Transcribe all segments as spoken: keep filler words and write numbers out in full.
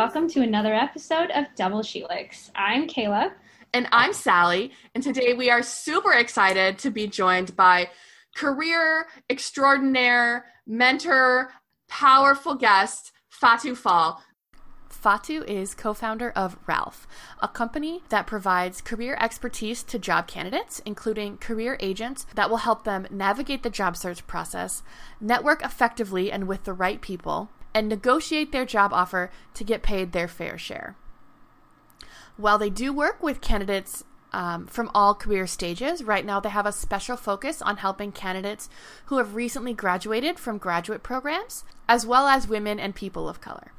welcome to another episode of Double Sheelix. I'm Kayla. And I'm Sally, and today we are super excited to be joined by career extraordinaire, mentor, powerful guest, Fatou Fall. Fatou is co-founder of Ralph, a company that provides career expertise to job candidates, including career agents that will help them navigate the job search process, network effectively and with the right people, and negotiate their job offer to get paid their fair share. While they do work with candidates um, from all career stages, right now they have a special focus on helping candidates who have recently graduated from graduate programs, as well as women and people of color.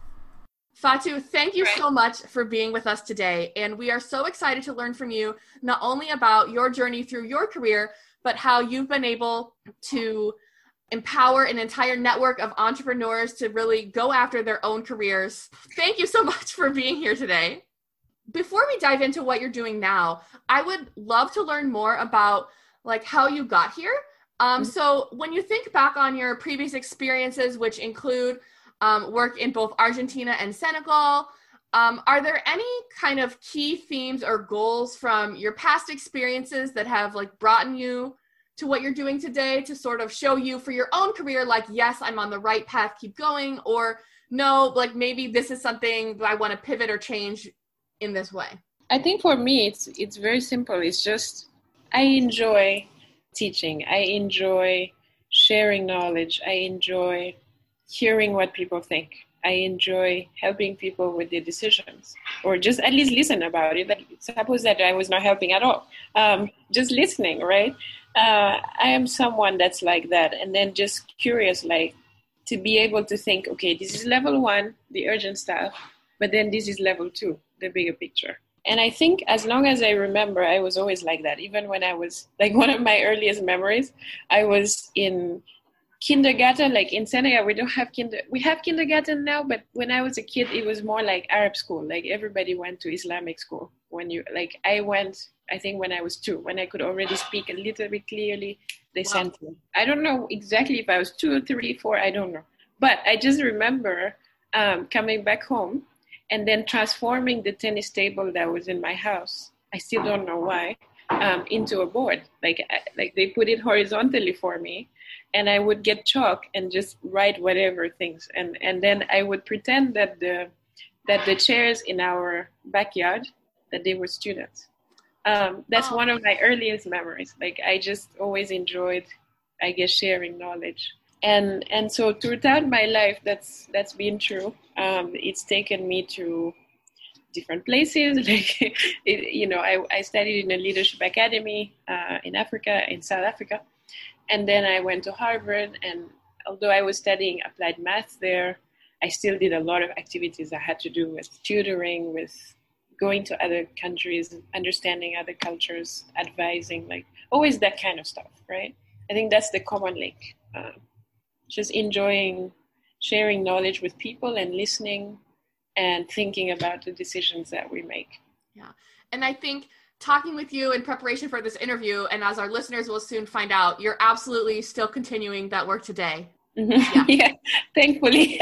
Fatou, thank you so much for being with us today, and we are so excited to learn from you not only about your journey through your career, but how you've been able to empower an entire network of entrepreneurs to really go after their own careers. Thank you so much for being here today. Before we dive into what you're doing now, I would love to learn more about like how you got here. Um, mm-hmm. So when you think back on your previous experiences, which include um, work in both Argentina and Senegal, um, are there any kind of key themes or goals from your past experiences that have like brought you to what you're doing today to sort of show you for your own career, like, yes, I'm on the right path, keep going, or no, like maybe this is something that I want to pivot or change in this way? I think for me, it's it's very simple. It's just I enjoy teaching. I enjoy sharing knowledge. I enjoy hearing what people think. I enjoy helping people with their decisions, or just at least listen about it. But suppose that I was not helping at all, um, just listening, right? Uh, I am someone that's like that, and then just curious, like to be able to think, okay, this is level one, the urgent stuff, but then this is level two, the bigger picture. And I think as long as I remember, I was always like that. Even when I was, like one of my earliest memories, I was in kindergarten, like in Senegal, we don't have kinder, we have kindergarten now, but when I was a kid, it was more like Arab school. Like everybody went to Islamic school. When you, like I went, I think when I was two, when I could already speak a little bit clearly, they wow. sent me. I don't know exactly if I was two, three, four, I don't know. But I just remember um, coming back home and then transforming the tennis table that was in my house, I still don't know why, um, into a board. Like, like they put it horizontally for me, and I would get chalk and just write whatever things. And, and then I would pretend that the that the chairs in our backyard, that they were students. Um, that's oh. one of my earliest memories. Like I just always enjoyed, I guess, sharing knowledge. And and so throughout my life, that's that's been true. Um, it's taken me to different places. Like, it, you know, I, I studied in a leadership academy uh, in Africa, in South Africa. And then I went to Harvard. And although I was studying applied math there, I still did a lot of activities that had to do with tutoring, with going to other countries, understanding other cultures, advising, like always that kind of stuff, right? I think that's the common link. Uh, just enjoying sharing knowledge with people and listening and thinking about the decisions that we make. Yeah. And I think talking with you in preparation for this interview, and as our listeners will soon find out, you're absolutely still continuing that work today. Mm-hmm. Yeah. yeah, thankfully.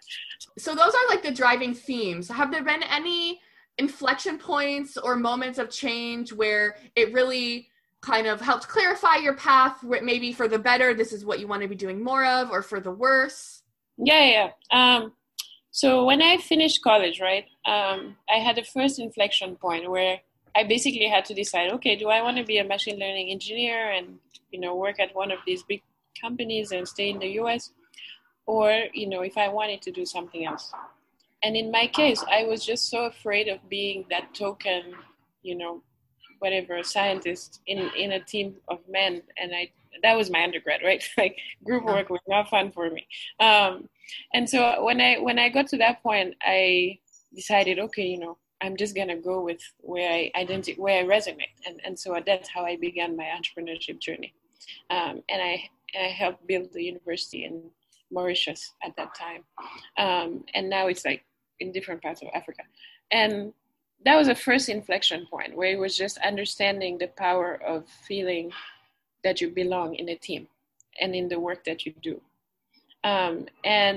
So those are like the driving themes. Have there been any inflection points or moments of change where it really kind of helped clarify your path, maybe for the better, this is what you want to be doing more of, or for the worse? Yeah, yeah. Um, so when I finished college, right, um, I had a first inflection point where I basically had to decide, okay, do I want to be a machine learning engineer and, you know, work at one of these big companies and stay in the U S? Or, you know, if I wanted to do something else. And in my case, I was just so afraid of being that token, you know, whatever, scientist in, in a team of men. And I that was my undergrad, right? Like group work was not fun for me. Um, and so when I when I got to that point, I decided, okay, you know, I'm just gonna go with where I identi- where I resonate. And, and so that's how I began my entrepreneurship journey. Um, and I and I helped build the university in Mauritius at that time. Um, and now it's like in different parts of Africa. And that was a first inflection point where it was just understanding the power of feeling that you belong in a team and in the work that you do. Um, and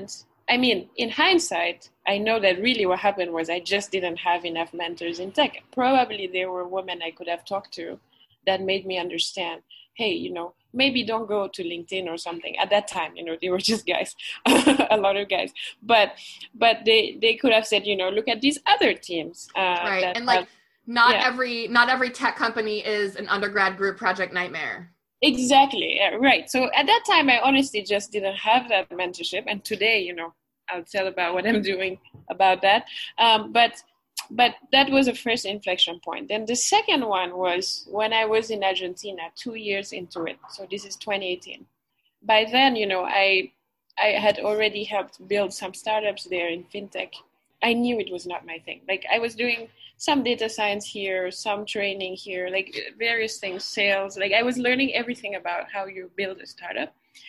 I mean, in hindsight, I know that really what happened was I just didn't have enough mentors in tech. Probably there were women I could have talked to that made me understand, hey, you know, maybe don't go to LinkedIn or something. At that time, you know, they were just guys, a lot of guys. But but they, they could have said, you know, look at these other teams. Uh, right. And like have, not yeah. every not every tech company is an undergrad group project nightmare. Exactly. Right. So at that time, I honestly just didn't have that mentorship. And today, you know, I'll tell about what I'm doing about that. Um, but but that was the first inflection point. Then the second one was when I was in Argentina, two years into it. So this is twenty eighteen. By then, you know, I I had already helped build some startups there in fintech. I knew it was not my thing. Like I was doing some data science here, some training here, like various things, sales. Like I was learning everything about how you build a startup.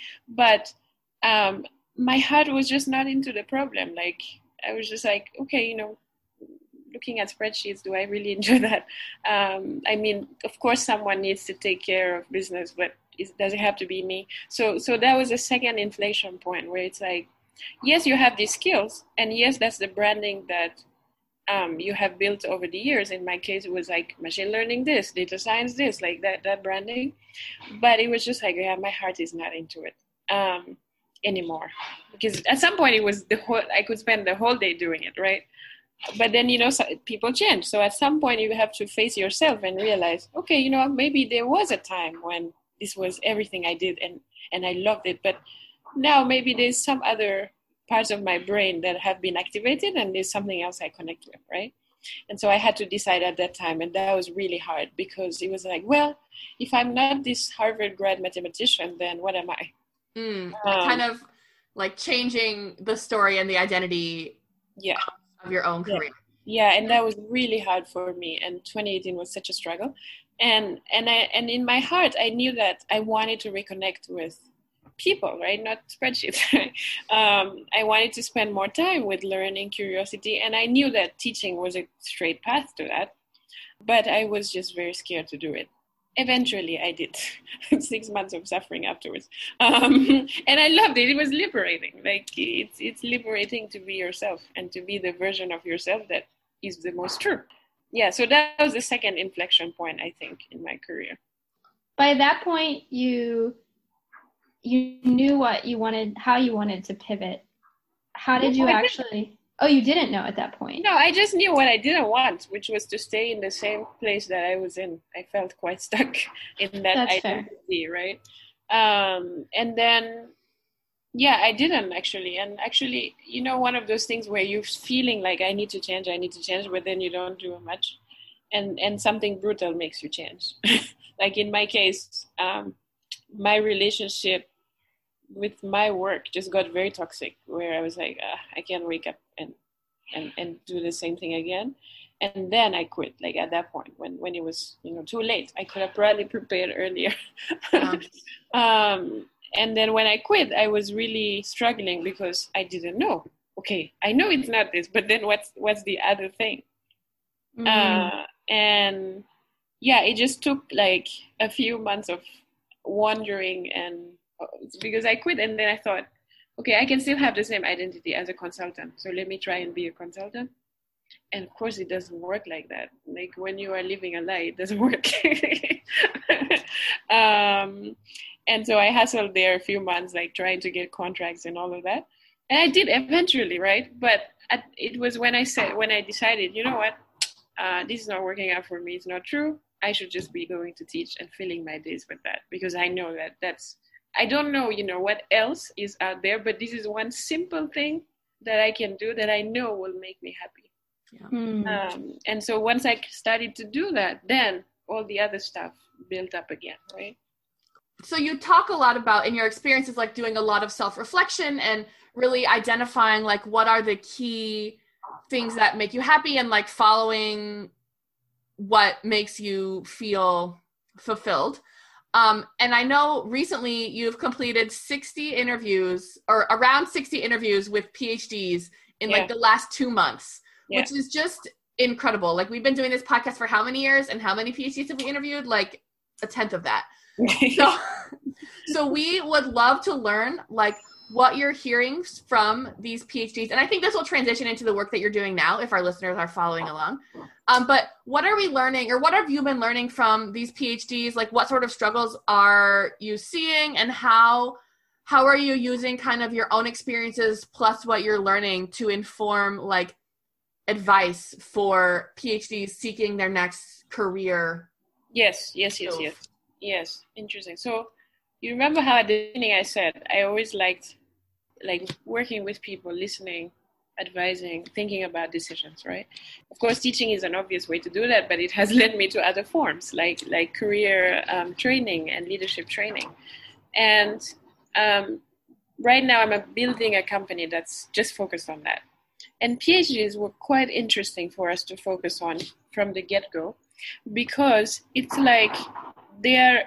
But um, my heart was just not into the problem. Like I was just like, okay, you know, looking at spreadsheets, do I really enjoy that? Um, I mean, of course, someone needs to take care of business, but it, does it have to be me? So, so that was a second inflection point where it's like, yes, you have these skills, and yes, that's the branding that um, you have built over the years. In my case, it was like machine learning this, data science this, like that, that branding. But it was just like, yeah, my heart is not into it um, anymore. Because at some point, it was the whole, I could spend the whole day doing it, right? But then, you know, so people change. So at some point, you have to face yourself and realize, okay, you know, maybe there was a time when this was everything I did and, and I loved it. But now maybe there's some other parts of my brain that have been activated and there's something else I connect with, right? And so I had to decide at that time, and that was really hard because it was like, well, if I'm not this Harvard grad mathematician, then what am I? Mm, um, kind of like changing the story and the identity yeah. of your own career. Yeah. yeah, and that was really hard for me, and twenty eighteen was such a struggle. And and I and in my heart, I knew that I wanted to reconnect with people, right? Not spreadsheets. um, I wanted to spend more time with learning, curiosity, and I knew that teaching was a straight path to that, but I was just very scared to do it. Eventually, I did. Six months of suffering afterwards, um, and I loved it. It was liberating. Like it's it's liberating to be yourself and to be the version of yourself that is the most true. Yeah. So that was the second inflection point, I think, in my career. By that point, you. You knew what you wanted, how you wanted to pivot. How did you actually, oh, you didn't know at that point? No, I just knew what I didn't want, which was to stay in the same place that I was in. I felt quite stuck in that That's identity, fair. Right? Um, and then, yeah, I didn't actually. And actually, you know, one of those things where you're feeling like I need to change, I need to change, but then you don't do much. And, and something brutal makes you change. Like in my case, um, my relationship with my work just got very toxic, where I was like, uh, I can't wake up and, and, and do the same thing again. And then I quit, like at that point when, when it was, you know, too late. I could have probably prepared earlier. Yeah. um, and then when I quit, I was really struggling because I didn't know. Okay, I know it's not this, but then what's what's the other thing? Mm. Uh, and yeah, it just took like a few months of wondering, and because I quit, and then I thought, okay, I can still have the same identity as a consultant, so let me try and be a consultant. And of course it doesn't work like that. Like when you are living a lie, it doesn't work. um, and so I hustled there a few months, like trying to get contracts and all of that, and I did eventually, right? But at, it was when I said when I decided, you know what, uh, this is not working out for me, it's not true, I should just be going to teach and filling my days with that, because I know that that's, I don't know, you know, what else is out there, but this is one simple thing that I can do that I know will make me happy. Yeah. Hmm. Um, and so once I started to do that, then all the other stuff built up again, right? So you talk a lot about, in your experiences, like doing a lot of self-reflection and really identifying like what are the key things that make you happy and like following what makes you feel fulfilled. Um, and I know recently you've completed sixty interviews or around sixty interviews with PhDs in yeah. like the last two months, yeah. which is just incredible. Like we've been doing this podcast for how many years and how many PhDs have we interviewed? Like a tenth of that. so, so we would love to learn like what you're hearing from these PhDs, and I think this will transition into the work that you're doing now if our listeners are following along. Um, but what are we learning, or what have you been learning from these PhDs? Like, what sort of struggles are you seeing, and how how are you using kind of your own experiences plus what you're learning to inform like advice for PhDs seeking their next career? Yes, yes, yes, yes, yes. Interesting. So you remember how at the beginning I said I always liked like working with people, listening, advising, thinking about decisions, right? Of course, teaching is an obvious way to do that, but it has led me to other forms like like career um, training and leadership training. And um, right now I'm building a company that's just focused on that. And PhDs were quite interesting for us to focus on from the get-go, because it's like they're,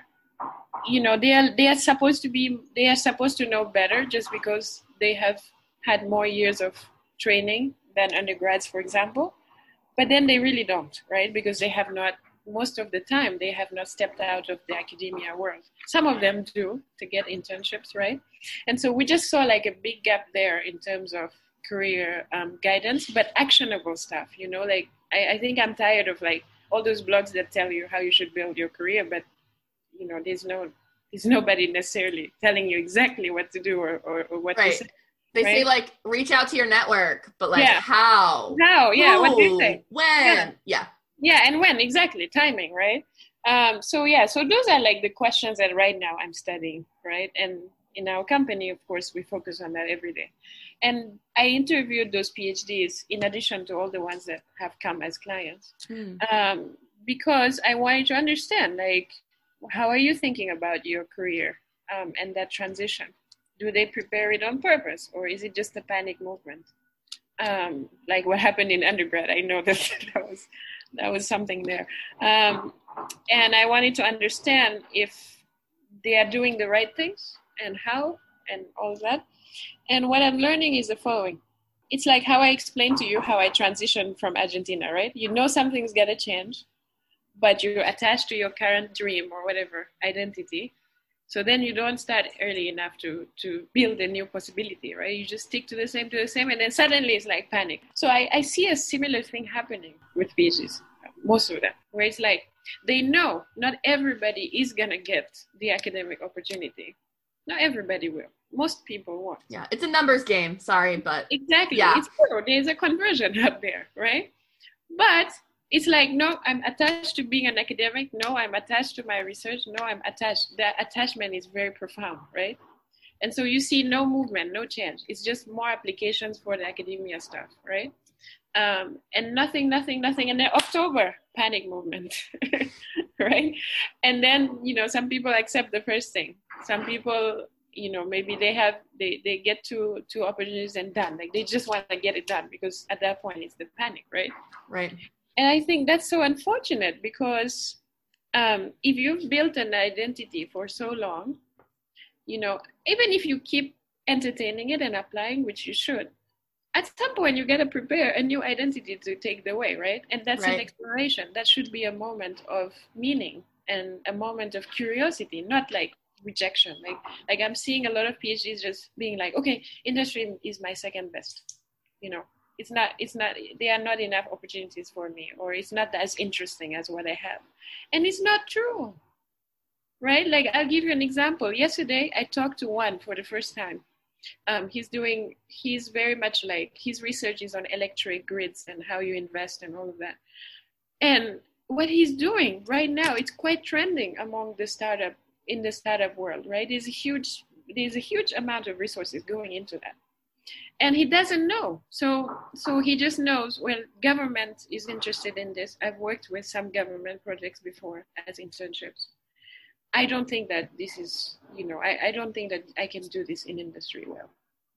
you know, they are they are supposed to be they are supposed to know better just because they have had more years of training than undergrads, for example. But then they really don't, right? Because they have not, most of the time, they have not stepped out of the academia world. Some of them do to get internships, right? And so we just saw like a big gap there in terms of career um, guidance, but actionable stuff, you know, like I, I think I'm tired of like all those blogs that tell you how you should build your career, but you know, there's no, there's nobody necessarily telling you exactly what to do or, or, or what right. to say. They right? say like reach out to your network, but like yeah. how? How? Yeah. Who? What do you say? When? Yeah. yeah. Yeah, and when exactly? Timing, right? Um, so yeah, so those are like the questions that right now I'm studying, right? And in our company, of course, we focus on that every day. And I interviewed those PhDs in addition to all the ones that have come as clients, mm. um, because I wanted to understand, like, how are you thinking about your career um, and that transition? Do they prepare it on purpose, or is it just a panic movement? Um, like what happened in undergrad, I know that that was that was something there. Um, and I wanted to understand if they are doing the right things and how and all that. And what I'm learning is the following. It's like how I explained to you how I transitioned from Argentina, right? You know something's got to change, but you're attached to your current dream or whatever identity. So then you don't start early enough to, to build a new possibility, right? You just stick to the same, to the same, and then suddenly it's like panic. So I, I see a similar thing happening with PhDs, most of them, where it's like they know not everybody is going to get the academic opportunity. Not everybody will. Most people won't. Yeah, it's a numbers game. Sorry, but... Exactly. Yeah. It's true. There's a conversion up there, right? But it's like, no, I'm attached to being an academic. No, I'm attached to my research. No, I'm attached. That attachment is very profound, right? And so you see no movement, no change. It's just more applications for the academia stuff, right? Um, and nothing, nothing, nothing. And then October, panic movement, right? And then, you know, some people accept the first thing. Some people, you know, maybe they have, they, they get two, two opportunities and done. Like they just want to get it done because at that point it's the panic, right? Right. And I think that's so unfortunate because um, if you've built an identity for so long, you know, even if you keep entertaining it and applying, which you should, at some point you got to prepare a new identity to take the way, right? And that's right. an exploration. That should be a moment of meaning and a moment of curiosity, not like rejection. Like, like I'm seeing a lot of PhDs just being like, okay, industry is my second best, you know. It's not, it's not, there are not enough opportunities for me, or it's not as interesting as what I have. And it's not true, right? Like, I'll give you an example. Yesterday, I talked to one for the first time. Um, he's doing, he's very much like, his research is on electric grids and how you invest and all of that. And what he's doing right now, it's quite trending among the startup, in the startup world, right? There's a huge, there's a huge amount of resources going into that. And he doesn't know. So so he just knows, well, government is interested in this. I've worked with some government projects before as internships. I don't think that this is, you know, I, I don't think that I can do this in industry well.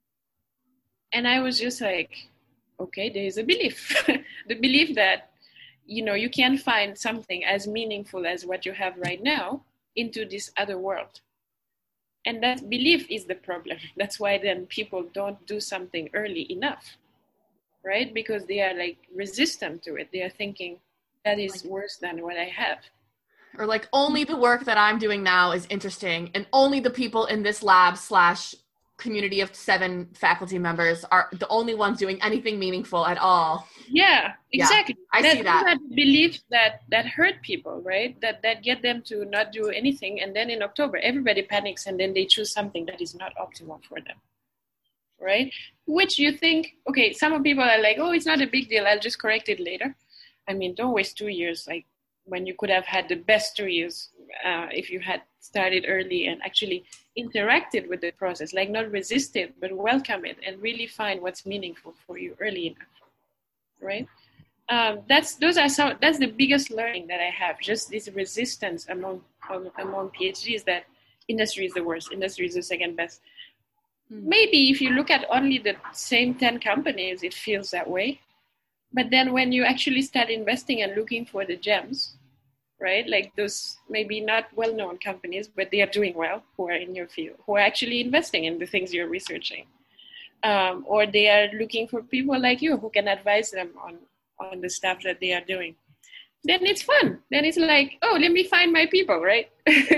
And I was just like, okay, there is a belief. The belief that, you know, you can find something as meaningful as what you have right now into this other world. And that belief is the problem. That's why then people don't do something early enough, right? Because they are like resistant to it. They are thinking that is worse than what I have. Or like only the work that I'm doing now is interesting, and only the people in this lab slash community of seven faculty members are the only ones doing anything meaningful at all. Yeah, exactly. Yeah, I that, see that. that beliefs that that hurt people, right? That that get them to not do anything, and then in October everybody panics, and then they choose something that is not optimal for them, right? Which you think, okay, some people are like, oh, it's not a big deal, I'll just correct it later. I mean, don't waste two years, like when you could have had the best two years uh, if you had started early and actually interacted with the process, like not resist it, but welcome it and really find what's meaningful for you early enough. Right? Um, that's those are some. That's the biggest learning that I have. Just this resistance among among PhDs that industry is the worst, industry is the second best. Mm. Maybe if you look at only the same ten companies, it feels that way. But then when you actually start investing and looking for the gems, right? Like those maybe not well-known companies, but they are doing well, who are in your field, who are actually investing in the things you're researching. Um, or they are looking for people like you who can advise them on, on the stuff that they are doing. Then it's fun. Then it's like, oh, let me find my people, right?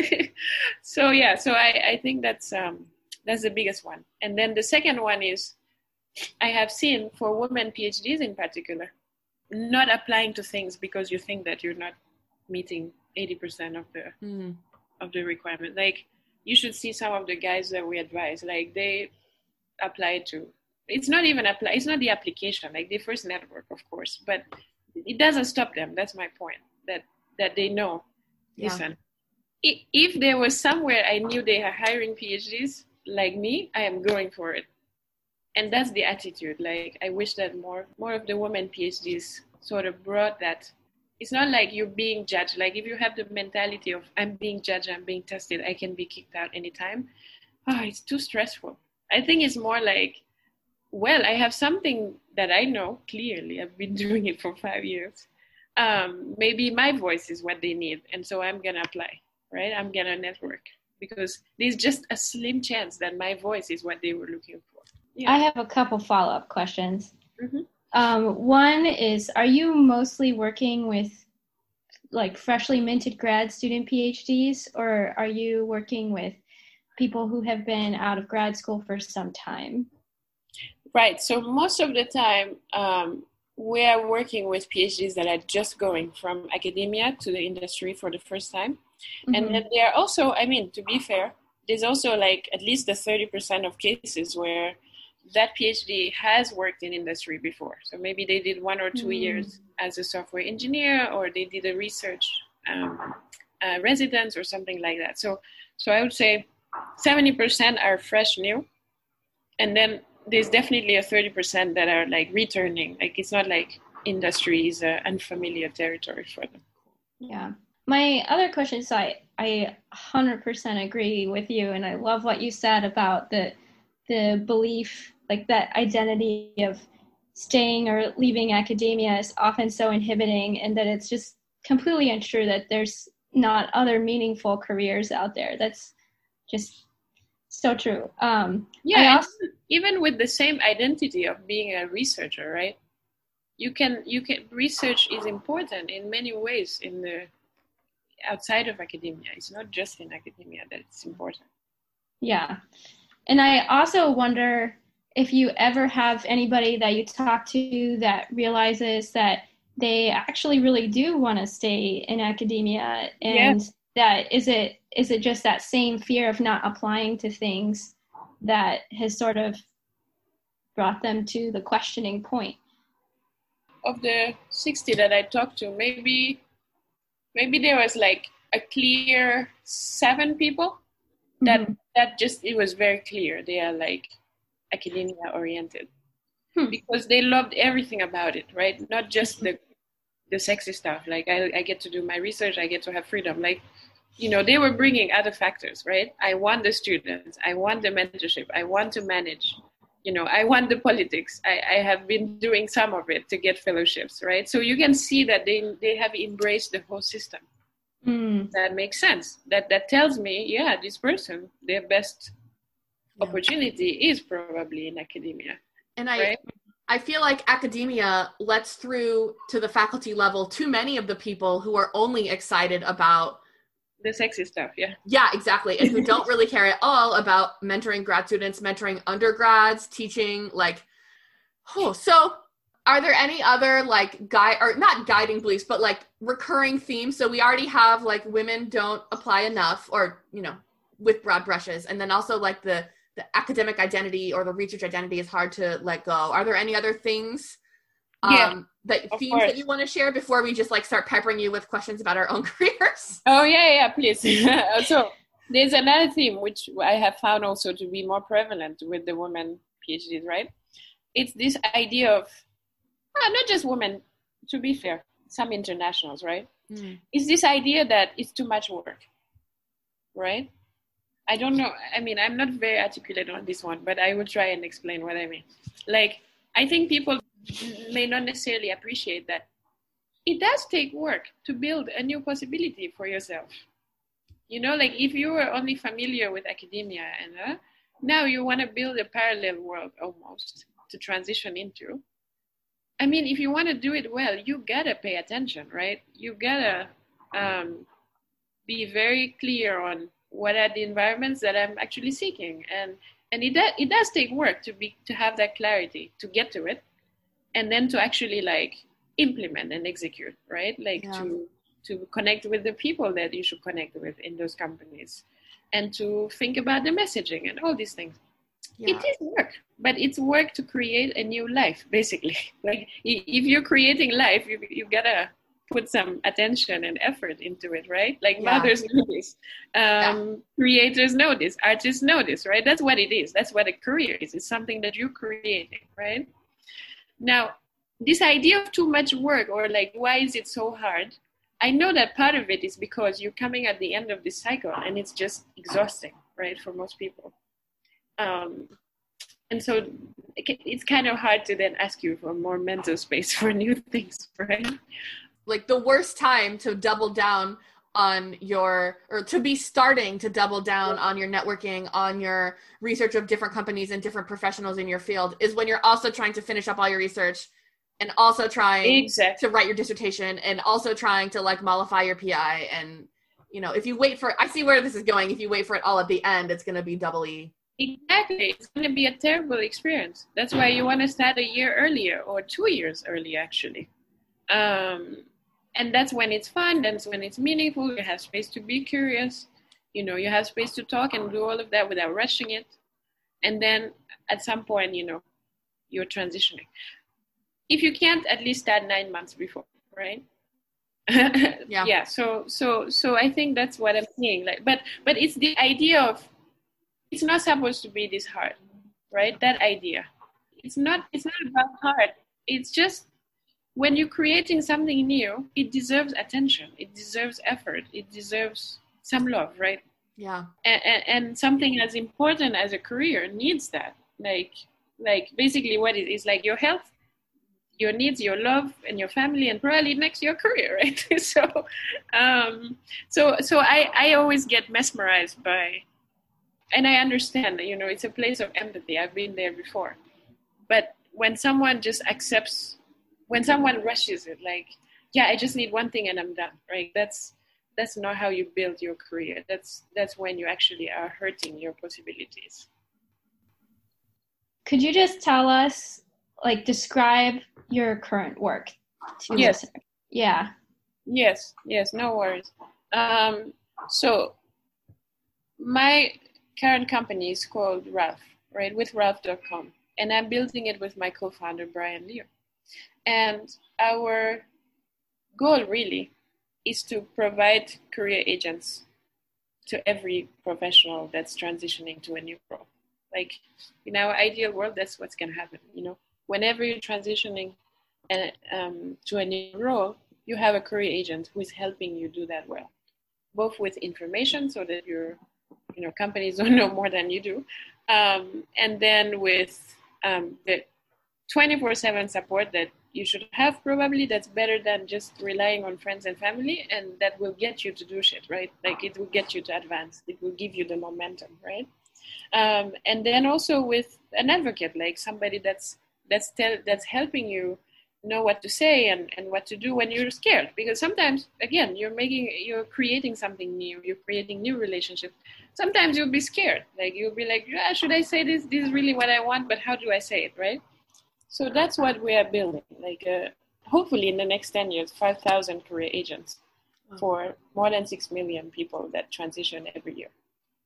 so yeah, so I, I think that's um, that's the biggest one. And then the second one is, I have seen for women PhDs in particular, not applying to things because you think that you're not meeting eighty percent of the mm. of the requirement. Like you should see some of the guys that we advise, like they apply to, it's not even apply, it's not the application, like they first network, of course, but it doesn't stop them. That's my point, that that they know, yeah. Listen, if there was somewhere I knew they are hiring PhDs like me, I am going for it. And that's the attitude. Like I wish that more more of the women PhDs sort of brought that. It's not like you're being judged. Like if you have the mentality of I'm being judged, I'm being tested, I can be kicked out anytime. Oh, it's too stressful. I think it's more like, well, I have something that I know clearly. I've been doing it for five years. Um, maybe my voice is what they need. And so I'm going to apply, right? I'm going to network because there's just a slim chance that my voice is what they were looking for. Yeah. I have a couple follow-up questions. Mm-hmm. Um, one is, are you mostly working with like freshly minted grad student PhDs, or are you working with people who have been out of grad school for some time? Right. So most of the time, um, we are working with PhDs that are just going from academia to the industry for the first time. Mm-hmm. And then there are also, I mean, to be fair, there's also like at least the thirty percent of cases where that PhD has worked in industry before. So maybe they did one or two mm. years as a software engineer, or they did a research um, uh, residence or something like that. So, so I would say seventy percent are fresh new. And then there's definitely a thirty percent that are like returning. Like it's not like industry is an unfamiliar territory for them. Yeah. My other question is, I, I one hundred percent agree with you. And I love what you said about the the belief, like that identity of staying or leaving academia is often so inhibiting, and that it's just completely untrue that there's not other meaningful careers out there. That's just so true. Um, yeah, also, even with the same identity of being a researcher, right? You can, you can, research is important in many ways in the outside of academia. It's not just in academia that it's important. Yeah. And I also wonder if you ever have anybody that you talk to that realizes that they actually really do want to stay in academia, and yes. that is it is it just that same fear of not applying to things that has sort of brought them to the questioning point? Of the sixty that I talked to, maybe maybe there was like a clear seven people that mm-hmm. that just, it was very clear they are like academia oriented hmm. because they loved everything about it, right? Not just the the sexy stuff. Like I, I get to do my research, I get to have freedom. Like, you know, they were bringing other factors, right? I want the students, I want the mentorship, I want to manage, you know, I want the politics. I, I have been doing some of it to get fellowships, right? So you can see that they they have embraced the whole system. Mm. That makes sense. That that tells me, yeah, this person, their best yeah. opportunity is probably in academia. And I right? I feel like academia lets through to the faculty level too many of the people who are only excited about The sexy stuff, yeah. Yeah, exactly. And who don't really care at all about mentoring grad students, mentoring undergrads, teaching, like, oh, so are there any other like guide or not guiding beliefs, but like recurring themes? So we already have like women don't apply enough, or, you know, with broad brushes. And then also like the, the academic identity or the research identity is hard to let go. Are there any other things um, yeah, that themes course. that you want to share before we just like start peppering you with questions about our own careers? Oh yeah, yeah, please. So there's another theme which I have found also to be more prevalent with the women PhDs, right? It's this idea of, well, not just women, to be fair, some internationals, right? Mm. It's this idea that it's too much work, right? I don't know. I mean, I'm not very articulate on this one, but I will try and explain what I mean. Like, I think people may not necessarily appreciate that it does take work to build a new possibility for yourself. You know, like if you were only familiar with academia and uh, now you want to build a parallel world almost to transition into. I mean, if you want to do it well, you gotta pay attention, right? You gotta um, be very clear on what are the environments that I'm actually seeking, and and it does it does take work to be to have that clarity, to get to it, and then to actually like implement and execute, right? Like yeah. to to connect with the people that you should connect with in those companies, and to think about the messaging and all these things. Yeah. It is work, but it's work to create a new life, basically. Like if you're creating life, you you gotta put some attention and effort into it, right? Like yeah. mothers know this, um, yeah. creators know this, artists know this, right? That's what it is. That's what a career is. It's something that you're creating, right? Now, this idea of too much work or like, why is it so hard? I know that part of it is because you're coming at the end of this cycle and it's just exhausting, right? For most people. Um, and so it's kind of hard to then ask you for more mental space for new things, right? Like the worst time to double down on your, or to be starting to double down on your networking, on your research of different companies and different professionals in your field is when you're also trying to finish up all your research and also trying exactly. to write your dissertation and also trying to like mollify your P I. And, you know, if you wait for, I see where this is going. If you wait for it all at the end, it's going to be doubly. Exactly. It's going to be a terrible experience. That's why you want to start a year earlier or two years earlier, actually. Um, and that's when it's fun. That's when it's meaningful. You have space to be curious. You know, you have space to talk and do all of that without rushing it. And then at some point, you know, you're transitioning. If you can't, at least start nine months before, right? yeah. Yeah. So, so, so I think that's what I'm saying. Like, but, but it's the idea of, it's not supposed to be this hard, right? That idea. It's not, it's not about hard. It's just when you're creating something new, it deserves attention. It deserves effort. It deserves some love, right? Yeah. And, and, and something as important as a career needs that. Like, like basically what it is, like your health, your needs, your love, and your family, and probably next your career, right? so, um, so, so I, I always get mesmerized by, and I understand, you know, it's a place of empathy. I've been there before. But when someone just accepts, when someone rushes it, like, yeah, I just need one thing and I'm done, right? That's that's not how you build your career. That's that's when you actually are hurting your possibilities. Could you just tell us, like, describe your current work to yes. listeners? Yeah. Yes, yes, no worries. Um, so my current company is called Ralph, right, with Ralph dot com. And I'm building it with my co-founder, Brian Leo. And our goal really is to provide career agents to every professional that's transitioning to a new role. Like in our ideal world, that's what's going to happen. You know, whenever you're transitioning uh, um, to a new role, you have a career agent who is helping you do that well, both with information so that your you know companies don't know more than you do, um, and then with um, the twenty-four seven support that you should have, probably that's better than just relying on friends and family, and that will get you to do shit, right? Like it will get you to advance. It will give you the momentum, right? Um, and then also with an advocate, like somebody that's that's tell, that's helping you know what to say and, and what to do when you're scared. Because sometimes, again, you're making, you're creating something new, you're creating new relationships. Sometimes you'll be scared. Like you'll be like, yeah, should I say this? This is really what I want, but how do I say it, right? So that's what we are building. Like uh, hopefully in the next ten years, five thousand career agents for more than six million people that transition every year.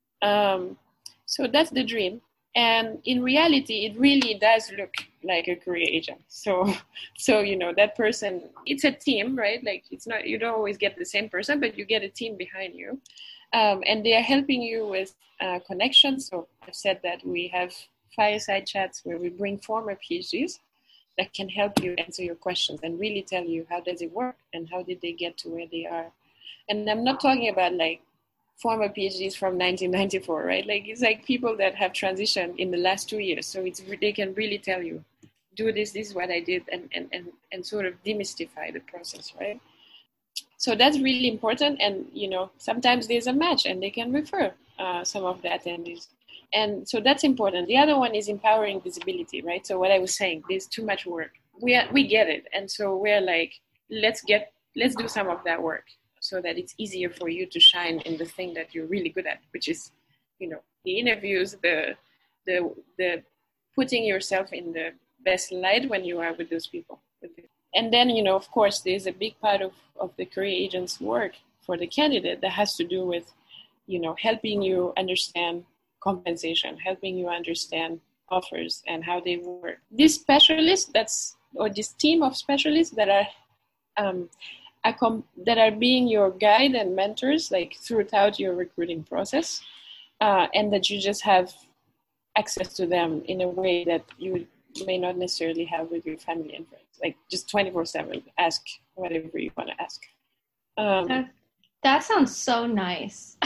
Um, so that's the dream. And in reality, it really does look like a career agent. So, so you know, that person, it's a team, right? Like it's not, you don't always get the same person, but you get a team behind you. Um, and they are helping you with uh, connections. So I've said that we have fireside chats where we bring former PhDs that can help you answer your questions and really tell you how does it work and how did they get to where they are. And I'm not talking about like former PhDs from nineteen ninety-four, right? Like it's like people that have transitioned in the last two years. So it's they can really tell you, do this, this is what I did, and, and, and, and sort of demystify the process, right? So that's really important. And, you know, sometimes there's a match and they can refer uh, some of the attendees. And so that's important. The other one is empowering visibility, right? So what I was saying, there's too much work. We are, we get it. And so we're like, let's get, let's do some of that work so that it's easier for you to shine in the thing that you're really good at, which is, you know, the interviews, the, the, the putting yourself in the best light when you are with those people. And then, you know, of course, there's a big part of, of the career agent's work for the candidate that has to do with, you know, helping you understand compensation, helping you understand offers and how they work. This specialist that's, or this team of specialists that are, um, are that are being your guide and mentors, like throughout your recruiting process, uh, and that you just have access to them in a way that you may not necessarily have with your family and friends. Like just twenty-four seven, ask whatever you want to ask. Um, that, that sounds so nice.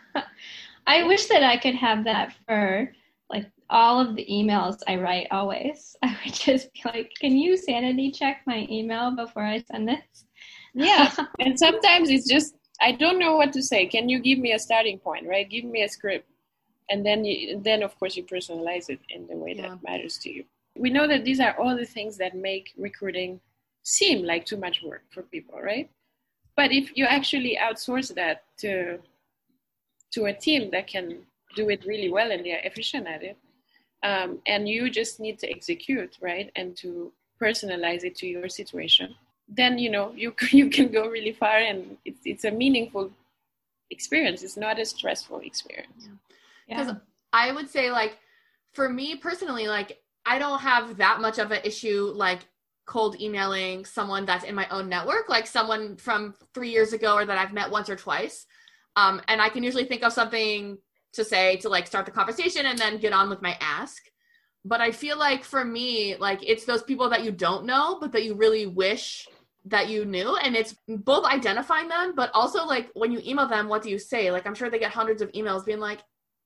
I wish that I could have that for like all of the emails I write always. I would just be like, can you sanity check my email before I send this? Yeah. And sometimes it's just, I don't know what to say. Can you give me a starting point, right? Give me a script. And then, you, then of course, you personalize it in the way yeah. that matters to you. We know that these are all the things that make recruiting seem like too much work for people, right? But if you actually outsource that to to a team that can do it really well and they're efficient at it, um, and you just need to execute, right, and to personalize it to your situation, then, you know, you you can go really far, and it's it's a meaningful experience. It's not a stressful experience. Because yeah. I would say, like, for me personally, like, I don't have that much of an issue, like, cold emailing someone that's in my own network, like someone from three years ago or that I've met once or twice. Um, and I can usually think of something to say to, like, start the conversation and then get on with my ask. But I feel like for me, like, it's those people that you don't know, but that you really wish that you knew. And it's both identifying them, but also, like, when you email them, what do you say? Like, I'm sure they get hundreds of emails being like,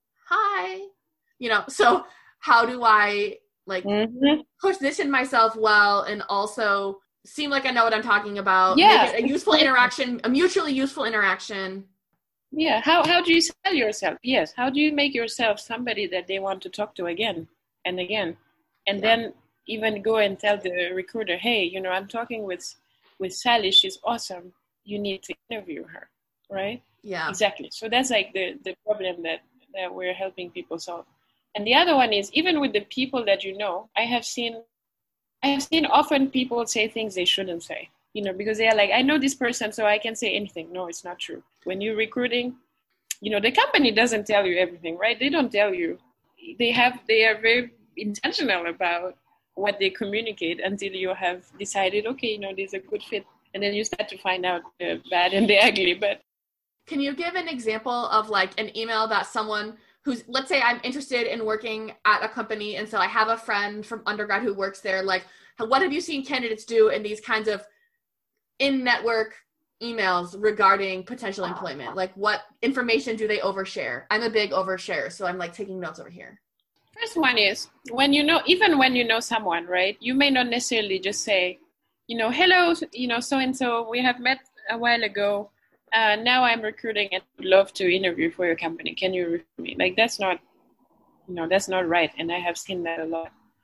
hi, you know, so how do I, like, mm-hmm. position myself well and also seem like I know what I'm talking about? Yeah. Make it a useful interaction, a mutually useful interaction. Yeah. How how do you sell yourself? Yes. How do you make yourself somebody that they want to talk to again and again? And yeah. then even go and tell the recruiter, hey, you know, I'm talking with, with Sally. She's awesome. You need to interview her. Right? Yeah. Exactly. So that's like the, the problem that, that we're helping people solve. And the other one is, even with the people that you know, I have seen, I have seen often people say things they shouldn't say, you know, because they are like, I know this person, so I can say anything. No, it's not true. When you're recruiting, you know, the company doesn't tell you everything, right? They don't tell you. They have, they are very intentional about what they communicate until you have decided, okay, you know, there's a good fit. And then you start to find out the bad and the ugly. But can you give an example of, like, an email that someone who's, let's say I'm interested in working at a company, and so I have a friend from undergrad who works there, like, what have you seen candidates do in these kinds of in-network emails regarding potential employment? Like, what information do they overshare? I'm a big overshare, so I'm, like, taking notes over here. First one is, when you know, even when you know someone, right, you may not necessarily just say, you know, hello, you know, so-and-so, we have met a while ago. Uh, now I'm recruiting and would love to interview for your company. Can you refer me? Like, that's not, you know, that's not right. And I have seen that a lot.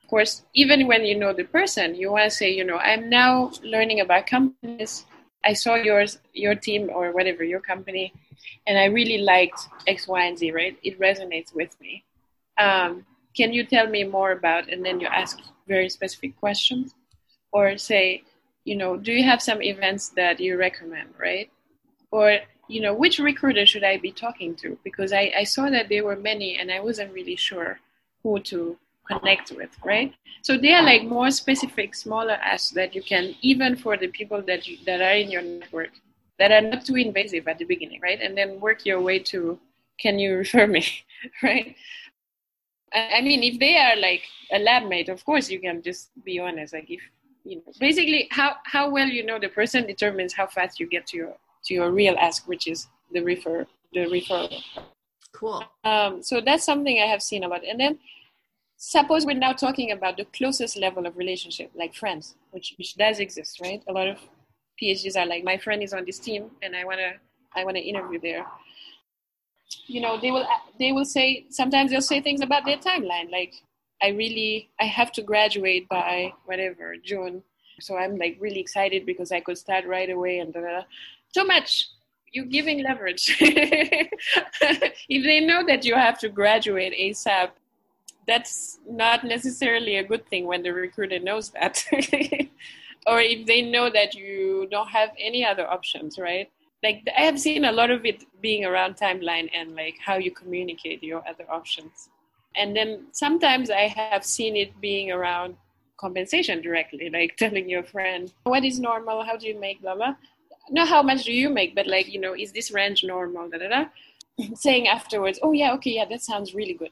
Of course, even when you know the person, you want to say, you know, I'm now learning about companies. I saw yours, your team or whatever, your company, and I really liked X, Y, and Z, right? It resonates with me. Um, can you tell me more about, and then you ask very specific questions, or say, you know, do you have some events that you recommend, right? Or, you know, which recruiter should I be talking to? Because I, I saw that there were many and I wasn't really sure who to connect with, right? So they are like more specific, smaller asks that you can, even for the people that you, that are in your network, that are not too invasive at the beginning, right? And then work your way to, can you refer me, right? I mean, if they are like a lab mate, of course you can just be honest. Like if, you know, basically how, how well you know the person determines how fast you get to your to your real ask, which is the refer the referral. Cool. Um, so that's something I have seen a lot. And then suppose we're now talking about the closest level of relationship, like friends, which which does exist, right? A lot of PhDs are like, my friend is on this team, and I wanna I wanna interview there. You know, they will they will say, sometimes they'll say things about their timeline, like, I really, I have to graduate by whatever, June. So I'm like really excited because I could start right away and da, da, da. Too much. You're giving leverage. If they know that you have to graduate ASAP, that's not necessarily a good thing when the recruiter knows that. Or if they know that you don't have any other options, right? Like I have seen a lot of it being around timeline and like how you communicate your other options. And then sometimes I have seen it being around compensation directly, like telling your friend, what is normal? How do you make blah, blah? Not how much do you make, but like, you know, is this range normal? Da, da, da. Saying afterwards, oh yeah, okay, yeah, that sounds really good.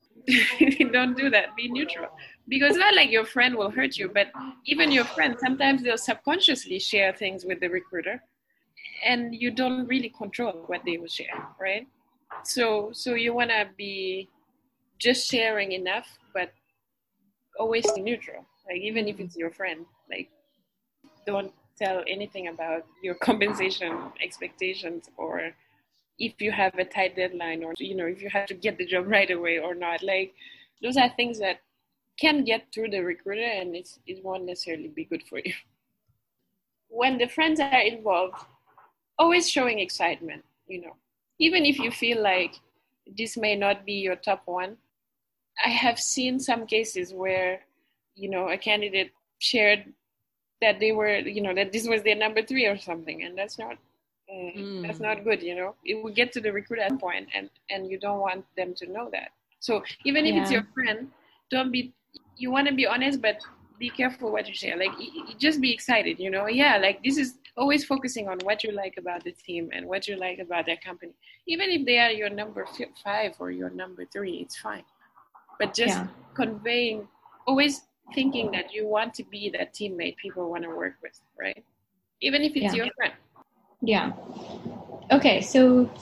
Don't do that. Be neutral. Because it's not like your friend will hurt you, but even your friend, sometimes they'll subconsciously share things with the recruiter and you don't really control what they will share, right? So, so you want to be just sharing enough, but always neutral. Like even if it's your friend, like don't tell anything about your compensation expectations, or if you have a tight deadline, or you know, if you have to get the job right away or not. Like those are things that can get through the recruiter, and it's, it won't necessarily be good for you. When the friends are involved, always showing excitement, you know, even if you feel like this may not be your top one. I have seen some cases where, you know, a candidate shared that they were, you know, that this was their number three or something, and that's not, uh, mm. that's not good, you know. It will get to the recruiter at point, and, and you don't want them to know that. So even if yeah. it's your friend, don't be, you want to be honest, but be careful what you share. Like, just be excited, you know. Yeah, like this is always focusing on what you like about the team and what you like about their company. Even if they are your number five or your number three, it's fine. But just yeah. conveying, always thinking that you want to be that teammate people want to work with, right? Even if it's yeah. your friend. Yeah. Okay, so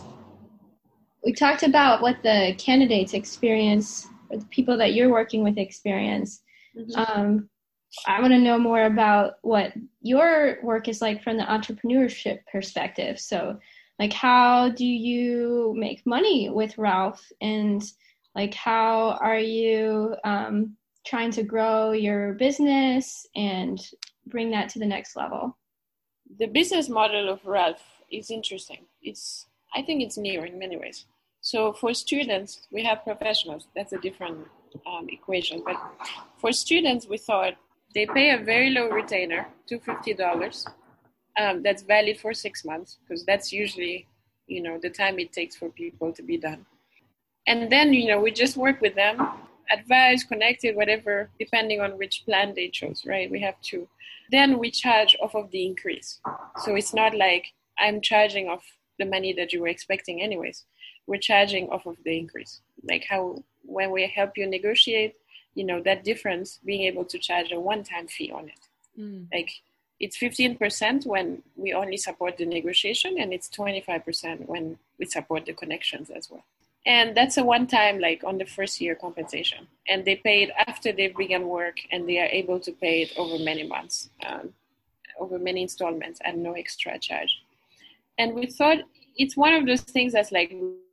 we talked about what the candidates experience, or the people that you're working with experience. Mm-hmm. Um, I want to know more about what your work is like from the entrepreneurship perspective. So, like, how do you make money with Ralph, and like, how are you um, trying to grow your business and bring that to the next level? The business model of Ralph is interesting. It's, I think it's new in many ways. So for students, we have professionals. That's a different um, equation. But for students, we thought they pay a very low retainer, two hundred fifty dollars. Um, that's valid for six months because that's usually, you know, the time it takes for people to be done. And then, you know, we just work with them, advise, connected, whatever, depending on which plan they chose, right? We have two. Then we charge off of the increase. So it's not like I'm charging off the money that you were expecting anyways. We're charging off of the increase. Like how, when we help you negotiate, you know, that difference, being able to charge a one-time fee on it. Mm. Like it's fifteen percent when we only support the negotiation, and it's twenty-five percent when we support the connections as well. And that's a one-time, like on the first year compensation. And they pay it after they've begun work, and they are able to pay it over many months, um, over many installments at no extra charge. And we thought it's one of those things that's like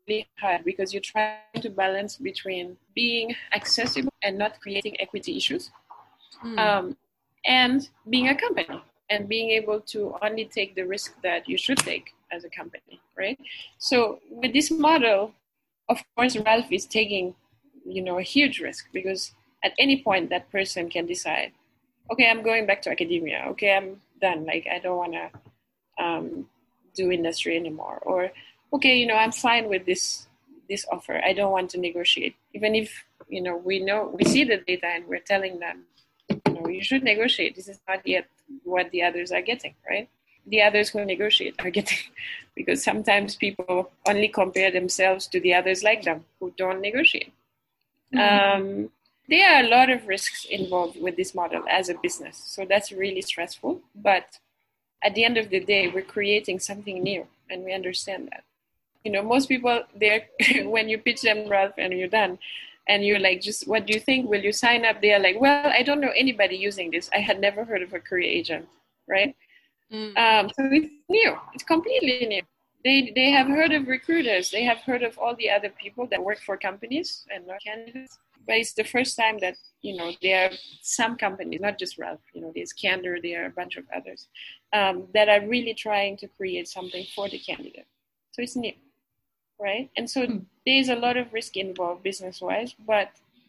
really hard because you're trying to balance between being accessible and not creating equity issues, mm. um, and being a company and being able to only take the risk that you should take as a company, right? So with this model, of course, Ralph is taking, you know, a huge risk because at any point that person can decide, okay, I'm going back to academia. Okay, I'm done. Like, I don't want to um, do industry anymore. Or, okay, you know, I'm fine with this this offer. I don't want to negotiate. Even if, you know, we know, we see the data and we're telling them, you know, you should negotiate. This is not yet what the others are getting, right? The others who negotiate are getting, because sometimes people only compare themselves to the others like them who don't negotiate. Mm-hmm. Um, there are a lot of risks involved with this model as a business. So that's really stressful. But at the end of the day, we're creating something new, and we understand that. You know, most people, they're when you pitch them, Ralph, and you're done, and you're like, just what do you think? Will you sign up? They're like, well, I don't know anybody using this. I had never heard of a career agent, right? Mm. Um, so it's new. It's completely new. They they have heard of recruiters. They have heard of all the other people that work for companies and not candidates. But it's the first time that, you know, there are some companies, not just Ralph, you know, there's Candor, there are a bunch of others, um, that are really trying to create something for the candidate. So it's new, right? And so mm. there's a lot of risk involved business-wise, but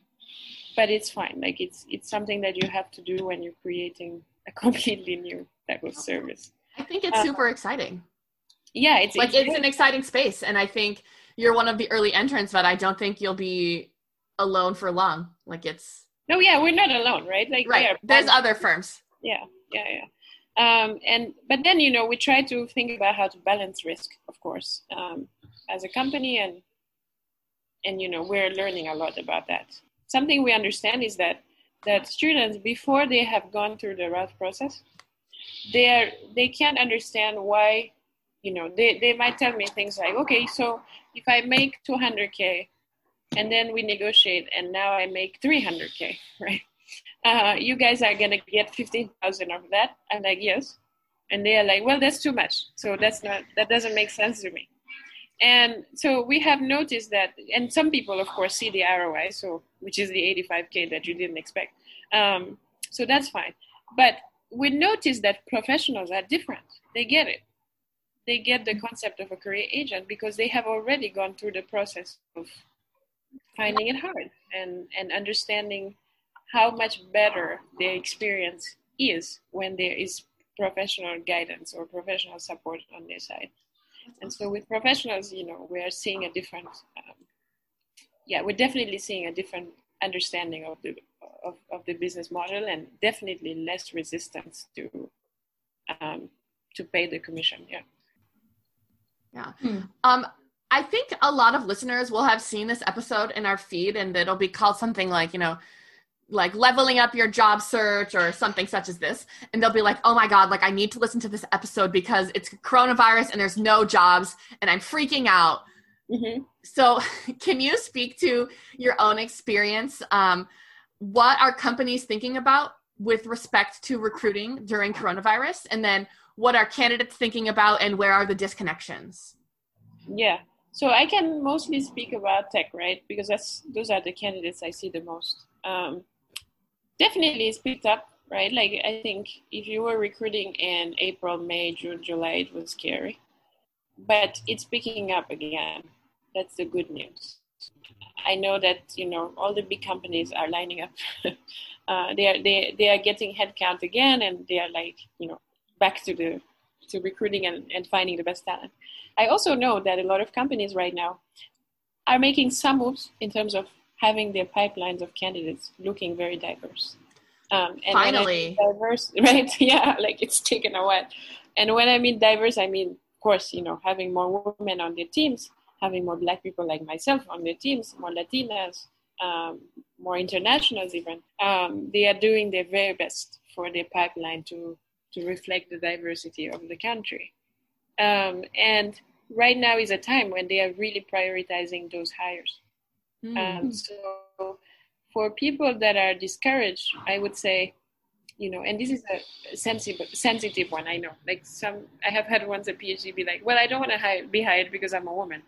but it's fine. Like, it's it's something that you have to do when you're creating a completely new type of service. I think it's super uh, exciting. Yeah, it's like it's, it's an exciting space, and I think you're one of the early entrants, but I don't think you'll be alone for long. Like, it's no, yeah, we're not alone, right? Like, right. There There's other firms. Yeah, yeah, yeah. Um, and but then, you know, we try to think about how to balance risk, of course, um, as a company, and and you know, we're learning a lot about that. Something we understand is that that students, before they have gone through the Ralph process, they are they can't understand why. You know, they, they might tell me things like, okay, so if I make two hundred K and then we negotiate and now I make three hundred K, right? Uh, you guys are going to get fifteen thousand of that. I'm like, yes. And they are like, well, that's too much. So that's not, that doesn't make sense to me. And so we have noticed that, and some people, of course, see the R O I, so which is the eighty-five K that you didn't expect. Um, so that's fine. But we noticed that professionals are different. They get it. They get the concept of a career agent because they have already gone through the process of finding it hard and, and understanding how much better their experience is when there is professional guidance or professional support on their side. And so with professionals, you know, we are seeing a different, um, yeah, we're definitely seeing a different understanding of the of, of the business model, and definitely less resistance to um, to pay the commission. Yeah. Yeah. Hmm. Um, I think a lot of listeners will have seen this episode in our feed, and it'll be called something like, you know, like leveling up your job search or something such as this. And they'll be like, oh my God, like I need to listen to this episode because it's coronavirus and there's no jobs and I'm freaking out. Mm-hmm. So can you speak to your own experience? Um, what are companies thinking about with respect to recruiting during coronavirus? And then what are candidates thinking about, and where are the disconnections? Yeah. So I can mostly speak about tech, right? Because that's those are the candidates I see the most. Um, definitely it's picked up, right? Like, I think if you were recruiting in April, May, June, July, it was scary. But it's picking up again. That's the good news. I know that, you know, all the big companies are lining up. uh, they are they they are getting headcount again, and they are like, you know, back to the to recruiting and, and finding the best talent. I also know that a lot of companies right now are making some moves in terms of having their pipelines of candidates looking very diverse. Um, and Finally. When I mean diverse, right? Yeah, like it's taken a while. And when I mean diverse, I mean, of course, you know, having more women on their teams, having more Black people like myself on their teams, more Latinas, um, more internationals even. Um, they are doing their very best for their pipeline to to reflect the diversity of the country. Um, and right now is a time when they are really prioritizing those hires. Mm. Um, so for people that are discouraged, I would say, you know, and this is a sensitive, sensitive one, I know. Like some, I have had once a PhD be like, well, I don't want to hire, be hired because I'm a woman.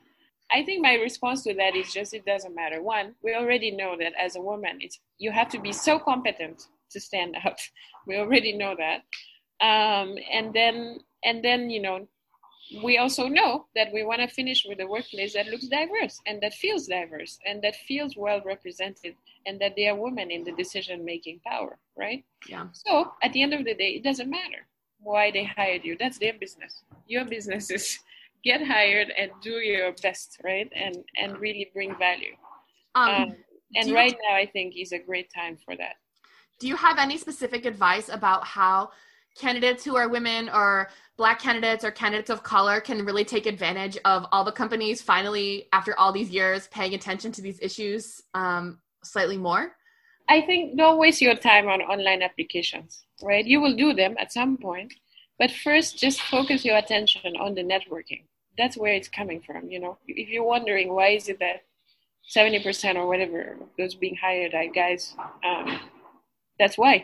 I think my response to that is just, it doesn't matter. One, we already know that as a woman, it's you have to be so competent to stand out. We already know that. Um, and then, and then, you know, we also know that we want to finish with a workplace that looks diverse and that feels diverse and that feels well represented and that there are women in the decision-making power, right? Yeah. So at the end of the day, it doesn't matter why they hired you. That's their business. Your business is get hired and do your best, right? And and really bring value. Um, um, and you, right now, I think is a great time for that. Do you have any specific advice about how candidates who are women or Black candidates or candidates of color can really take advantage of all the companies finally, after all these years, paying attention to these issues um, slightly more? I think don't waste your time on online applications, right? You will do them at some point, but first just focus your attention on the networking. That's where it's coming from, you know. If you're wondering why is it that seventy percent or whatever of those being hired are guys, um, that's why.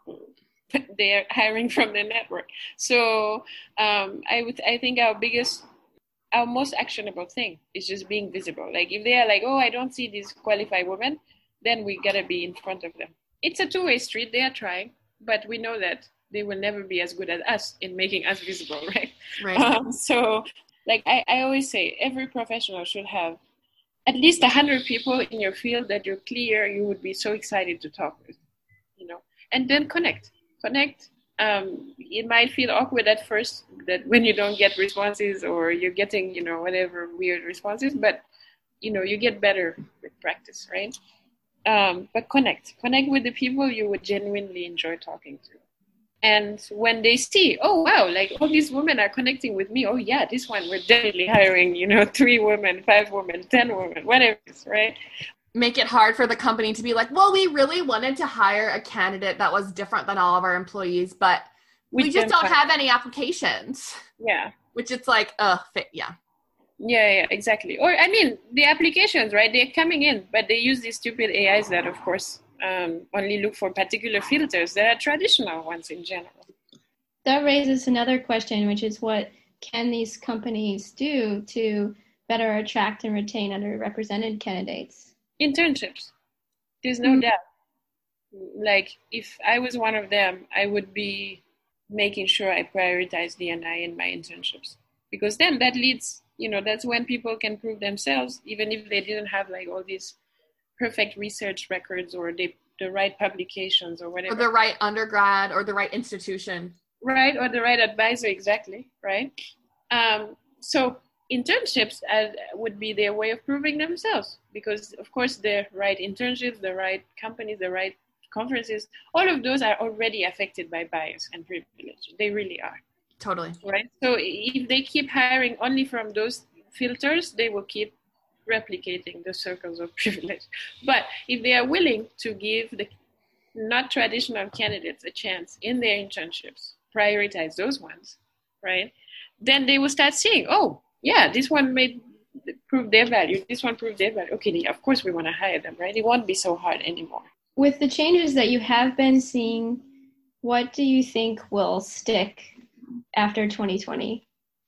They are hiring from the network. So um, I would, I think our biggest, our most actionable thing is just being visible. Like if they are like, oh, I don't see these qualified women, then we gotta be in front of them. It's a two-way street. They are trying, but we know that they will never be as good as us in making us visible, right? Right. Um, so, like I, I always say, every professional should have at least one hundred people in your field that you're clear you would be so excited to talk with, you know, and then connect. Connect. Um, it might feel awkward at first that when you don't get responses or you're getting, you know, whatever weird responses, but, you know, you get better with practice, right? Um, but connect. Connect with the people you would genuinely enjoy talking to. And when they see, oh, wow, like all these women are connecting with me. Oh, yeah, this one, we're definitely hiring, you know, three women, five women, ten women, whatever it is, right? Make it hard for the company to be like, well, we really wanted to hire a candidate that was different than all of our employees, but we, we just don't have, have any applications. Yeah. Which it's like, uh, yeah. Yeah, yeah, exactly. Or, I mean, the applications, right, they're coming in, but they use these stupid A Is that, of course, um, only look for particular filters that are traditional ones in general. That raises another question, which is what can these companies do to better attract and retain underrepresented candidates? Internships. There's no mm-hmm. doubt. Like, if I was one of them, I would be making sure I prioritize D and I in my internships. Because then that leads, you know, that's when people can prove themselves, even if they didn't have, like, all these perfect research records or they, the right publications or whatever. Or the right undergrad or the right institution. Right, or the right advisor, exactly, right? Um, so internships uh, would be their way of proving themselves because, of course, the right internships, the right companies, the right conferences, all of those are already affected by bias and privilege. They really are. Totally. Right? So if they keep hiring only from those filters, they will keep replicating the circles of privilege. But if they are willing to give the not traditional candidates a chance in their internships, prioritize those ones, right? Then they will start seeing, oh, yeah, this one made prove their value. This one proved their value. Okay, of course we want to hire them, right? It won't be so hard anymore. With the changes that you have been seeing, what do you think will stick after twenty twenty?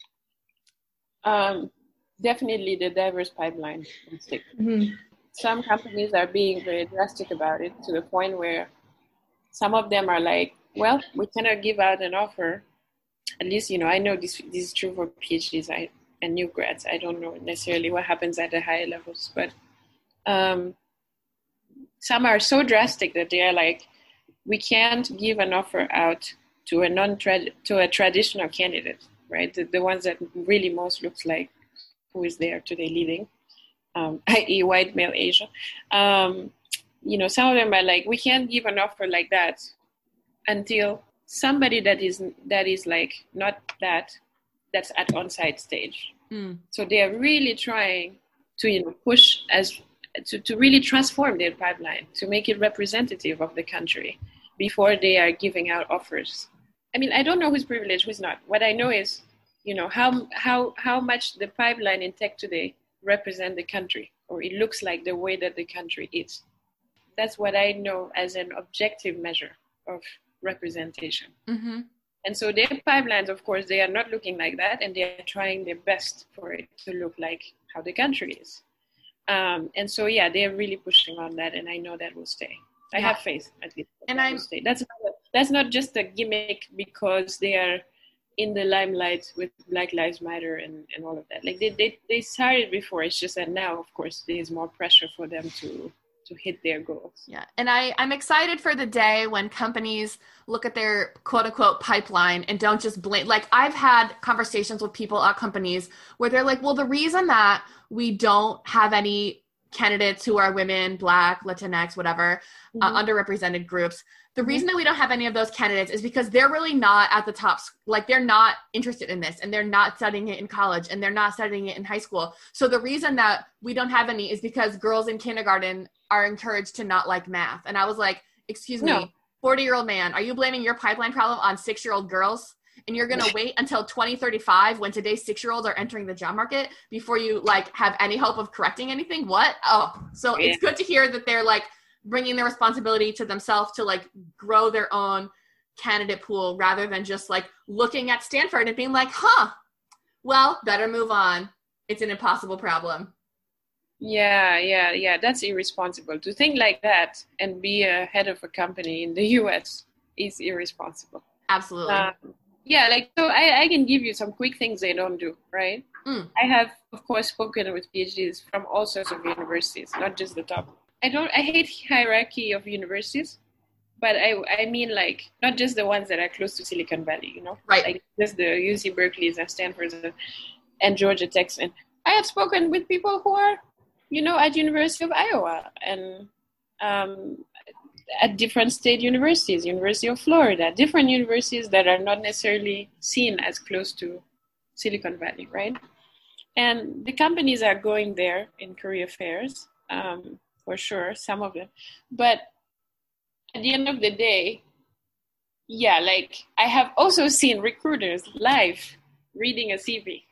Um, definitely the diverse pipeline will stick. Mm-hmm. Some companies are being very drastic about it to the point where some of them are like, well, we cannot give out an offer. At least, you know, I know this, this is true for PhDs I, and new grads. I don't know necessarily what happens at the higher levels, but um, some are so drastic that they are like, we can't give an offer out to a non to a traditional candidate, right? The, the ones that really most looks like who is there today leading, um, that is white male Asia. Um, you know, some of them are like, we can't give an offer like that until somebody that is that is like not that that's at on-site stage. Mm. So they are really trying to, you know, push as to, to really transform their pipeline to make it representative of the country before they are giving out offers. I mean, I don't know who's privileged, who's not. What I know is, you know, how how how much the pipeline in tech today represent the country, or it looks like the way that the country is. That's what I know as an objective measure of representation. Mm-hmm. And so their pipelines, of course, they are not looking like that, and they are trying their best for it to look like how the country is. Um, and so, yeah, they're really pushing on that, and I know that will stay. I yeah. have faith, at least. That and that I'm will stay. That's not a, that's not just a gimmick because they are in the limelight with Black Lives Matter and, and all of that. Like they, they they started before. It's just that now, of course, there's more pressure for them to to hit their goals. Yeah, and I I'm excited for the day when companies look at their quote unquote pipeline and don't just blame. Like I've had conversations with people at companies where they're like, well, the reason that we don't have any candidates who are women, Black, Latinx, whatever, mm-hmm. uh, underrepresented groups. The mm-hmm. reason that we don't have any of those candidates is because they're really not at the top. Like they're not interested in this and they're not studying it in college and they're not studying it in high school. So the reason that we don't have any is because girls in kindergarten are encouraged to not like math. And I was like, excuse no. me, forty year old man, are you blaming your pipeline problem on six year old girls? And you're going to wait until twenty thirty-five when today's six-year-olds are entering the job market before you like have any hope of correcting anything? What? Oh, so yeah. It's good to hear that they're like bringing the responsibility to themselves to like grow their own candidate pool rather than just like looking at Stanford and being like, huh, well, better move on. It's an impossible problem. Yeah, yeah, yeah. That's irresponsible. To think like that and be a head of a company in the U S is irresponsible. Absolutely. Um, Yeah, like, so I, I can give you some quick things they don't do, right? Mm. I have, of course, spoken with PhDs from all sorts of universities, not just the top. I don't, I hate hierarchy of universities, but I I mean, like, not just the ones that are close to Silicon Valley, you know? Right. Like, just the U C Berkeley's and Stanford's and Georgia Tech's. And I have spoken with people who are, you know, at University of Iowa and um at different state universities, University of Florida, different universities that are not necessarily seen as close to Silicon Valley, right? And the companies are going there in career fairs, um, for sure, some of them. But at the end of the day, yeah, like I have also seen recruiters live reading a C V,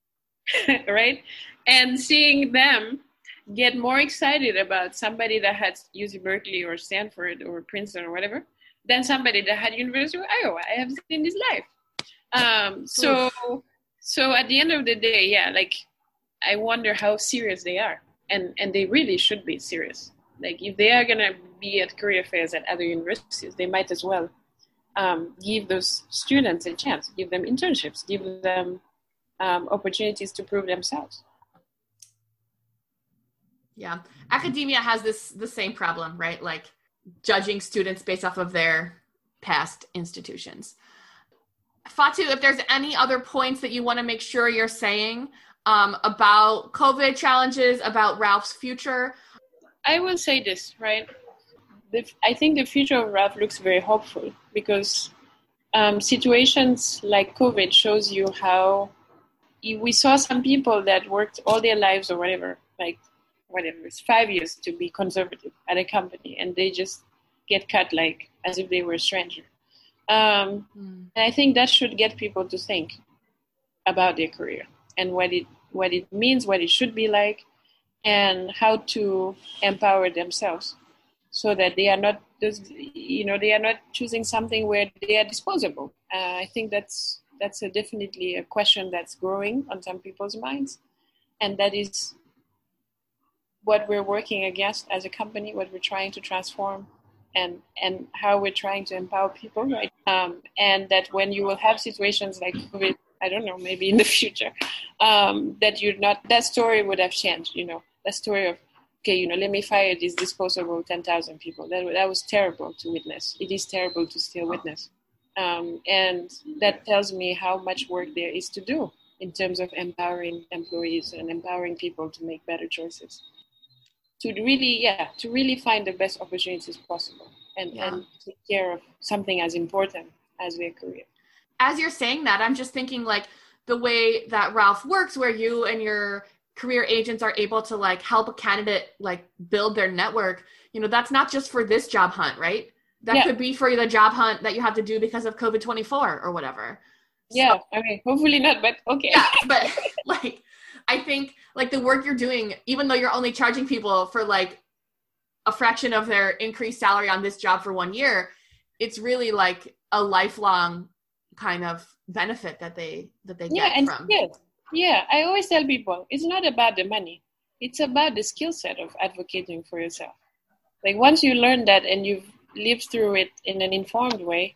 right? And seeing them get more excited about somebody that had U C Berkeley or Stanford or Princeton or whatever than somebody that had University of Iowa. I have seen this live. Um, so, Oof. so at the end of the day, yeah, like I wonder how serious they are, and and they really should be serious. Like if they are gonna be at career fairs at other universities, they might as well um, give those students a chance, give them internships, give them um, opportunities to prove themselves. Yeah. Academia has this the same problem, right? Like judging students based off of their past institutions. Fatou, if there's any other points that you want to make sure you're saying um, about COVID challenges, about Ralph's future. I will say this, right? The, I think the future of Ralph looks very hopeful because um, situations like COVID shows you how we saw some people that worked all their lives or whatever, like whatever, it's five years to be conservative at a company, and they just get cut like as if they were a stranger. Um, mm. And I think that should get people to think about their career and what it what it means, what it should be like, and how to empower themselves so that they are not, you know, they are not choosing something where they are disposable. Uh, I think that's that's a definitely a question that's growing on some people's minds, and that is what we're working against as a company, what we're trying to transform, and and how we're trying to empower people, right? Um, and that when you will have situations like COVID, I don't know, maybe in the future, um, that you're not, that story would have changed, you know, that story of, okay, you know, let me fire these disposable ten thousand people. That that was terrible to witness. It is terrible to still witness. Um, and that tells me how much work there is to do in terms of empowering employees and empowering people to make better choices. To really, yeah, to really find the best opportunities possible and, yeah. and take care of something as important as their career. As you're saying that, I'm just thinking like the way that Ralph works, where you and your career agents are able to like help a candidate like build their network. You know, that's not just for this job hunt, right? That yeah. could be for the job hunt that you have to do because of COVID twenty-four or whatever. Yeah, so, I mean, hopefully not, but okay. Yeah, but like, I think like the work you're doing, even though you're only charging people for like a fraction of their increased salary on this job for one year, it's really like a lifelong kind of benefit that they that they yeah, get and from. skills. Yeah, I always tell people it's not about the money. It's about the skill set of advocating for yourself. Like once you learn that and you've lived through it in an informed way,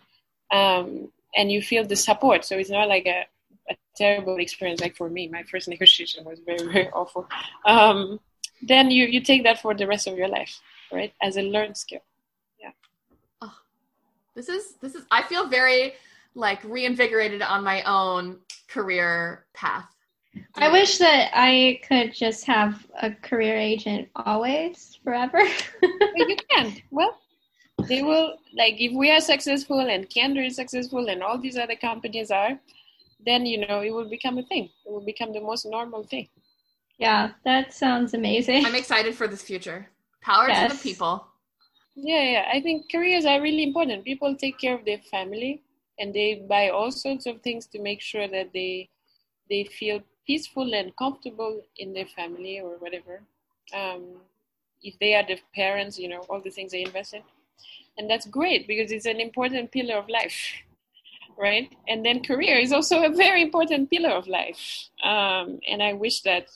um, and you feel the support. So it's not like a, a terrible experience. Like for me, my first negotiation was very, very awful. Um, then you, you take that for the rest of your life, right? As a learned skill. Yeah. Oh, this is, this is, I feel very like reinvigorated on my own career path. I wish that I could just have a career agent always, forever. Well, you can. Well, they will, like, if we are successful and Candor is successful and all these other companies are, then, you know, it will become a thing. It will become the most normal thing. Yeah, that sounds amazing. I'm excited for this future. Power yes. to the people. Yeah, yeah. I think careers are really important. People take care of their family and they buy all sorts of things to make sure that they they feel peaceful and comfortable in their family or whatever. Um, if they are the parents, you know, all the things they invest in. And that's great because it's an important pillar of life, right? And then career is also a very important pillar of life. Um, and I wish that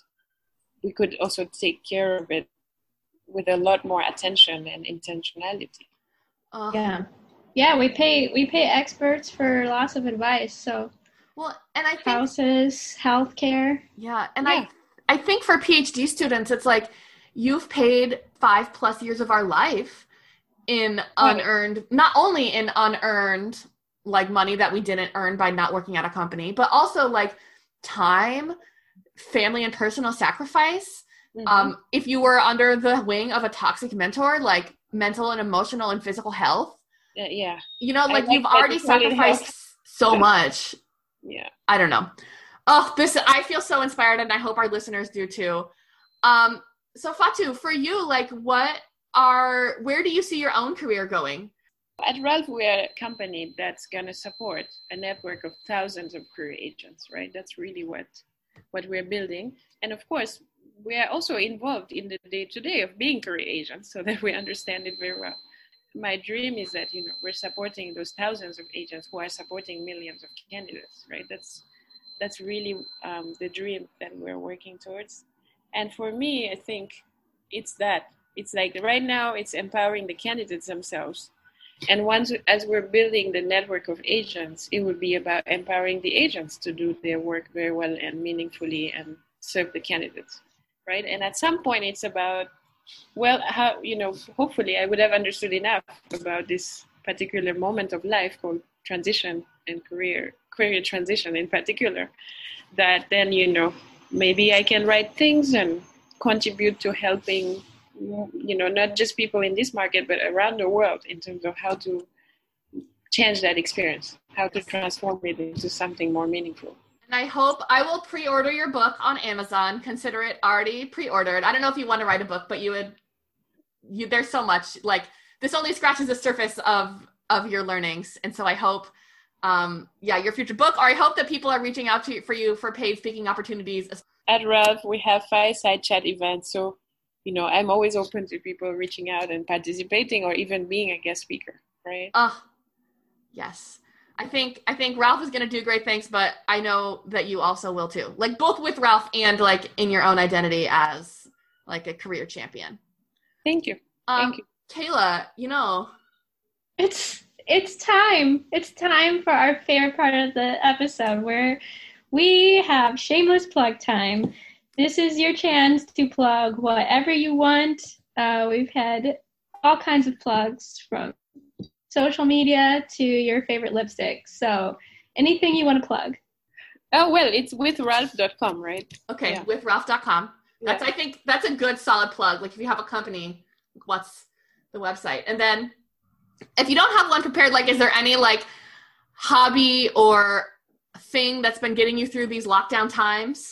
we could also take care of it with a lot more attention and intentionality. Uh, yeah. Yeah, we pay we pay experts for lots of advice, so well, and I think houses, healthcare. Yeah, and yeah. I I think for PhD students, it's like you've paid five plus years of our life in unearned, right. not only in unearned like money that we didn't earn by not working at a company, but also like time, family, and personal sacrifice. Mm-hmm. Um, if you were under the wing of a toxic mentor, like mental and emotional and physical health, uh, yeah, you know, like, like you've already sacrificed so much. Yeah. I don't know. Oh, this, I feel so inspired and I hope our listeners do too. Um, so Fatou, for you, like what are, where do you see your own career going? At Ralph, we're a company that's going to support a network of thousands of career agents, right? That's really what, what we're building. And of course, we are also involved in the day-to-day of being career agents so that we understand it very well. My dream is that, you know, we're supporting those thousands of agents who are supporting millions of candidates, right? That's that's really um, the dream that we're working towards. And for me, I think it's that. It's like right now, it's empowering the candidates themselves. And once, as we're building the network of agents, it would be about empowering the agents to do their work very well and meaningfully and serve the candidates, right? And at some point, it's about Well, how, you know, hopefully I would have understood enough about this particular moment of life called transition and career, career transition in particular, that then, you know, maybe I can write things and contribute to helping, you know, not just people in this market, but around the world in terms of how to change that experience, how to transform it into something more meaningful. And I hope I will pre-order your book on Amazon. Consider it already pre-ordered. I don't know if you want to write a book, but you would, you, there's so much, like this only scratches the surface of, of your learnings. And so I hope, um, yeah, your future book, or I hope that people are reaching out to you for you for paid speaking opportunities. At Ralph, we have fireside chat events. So, you know, I'm always open to people reaching out and participating or even being a guest speaker, right? Oh, yes. I think I think Ralph is going to do great things, but I know that you also will too. Like both with Ralph and like in your own identity as like a career champion. Thank you. Um, Thank you. Kayla, you know. It's it's time. It's time for our favorite part of the episode where we have shameless plug time. This is your chance to plug whatever you want. Uh, we've had all kinds of plugs from social media to your favorite lipstick. So anything you want to plug. Oh, well, it's with ralph dot com, right? Okay, yeah. with ralph dot com. That's, yeah. I think that's a good solid plug. Like if you have a company, what's the website? And then if you don't have one prepared, like is there any like hobby or thing that's been getting you through these lockdown times?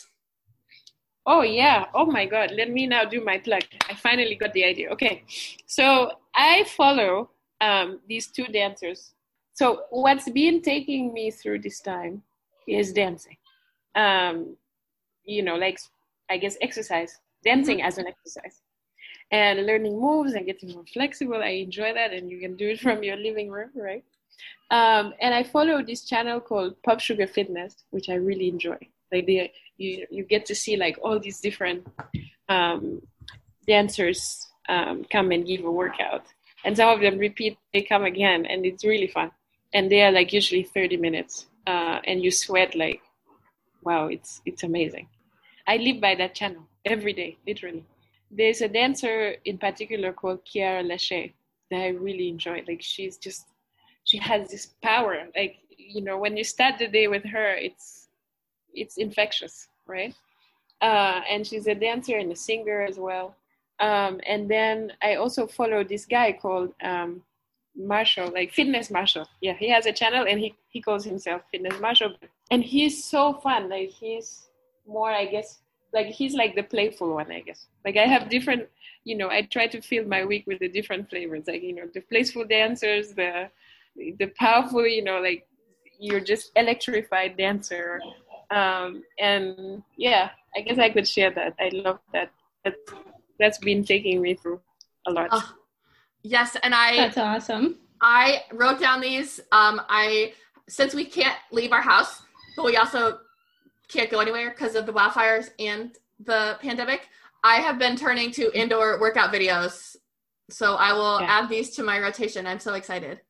Oh, yeah. Oh, my God. Let me now do my plug. I finally got the idea. Okay. So I follow Um, these two dancers. So what's been taking me through this time is dancing. Um, you know, like, I guess exercise, dancing as an exercise. And learning moves and getting more flexible. I enjoy that, and you can do it from your living room, right? Um, and I follow this channel called Pop Sugar Fitness, which I really enjoy. Like they, you, you get to see like all these different um, dancers um, come and give a workout. And some of them repeat, they come again, and it's really fun. And they are like usually thirty minutes, uh, and you sweat like, wow, it's it's amazing. I live by that channel every day, literally. There's a dancer in particular called Kiara Lachey that I really enjoy. Like she's just, she has this power. Like, you know, when you start the day with her, it's it's infectious, right? Uh, and she's a dancer and a singer as well. Um, and then I also follow this guy called um, Marshall, like Fitness Marshall. Yeah, he has a channel and he, he calls himself Fitness Marshall. And he's so fun. Like he's more, I guess, like he's like the playful one, I guess. Like I have different, you know, I try to fill my week with the different flavors. Like, you know, the playful dancers, the the powerful, you know, like you're just electrified dancer. Um, and yeah, I guess I could share that. I love that. That's, that's been taking me through a lot. Oh, yes, and I That's awesome. I wrote down these. Um, I since we can't leave our house, but we also can't go anywhere because of the wildfires and the pandemic, I have been turning to indoor workout videos. So I will yeah. add these to my rotation. I'm so excited.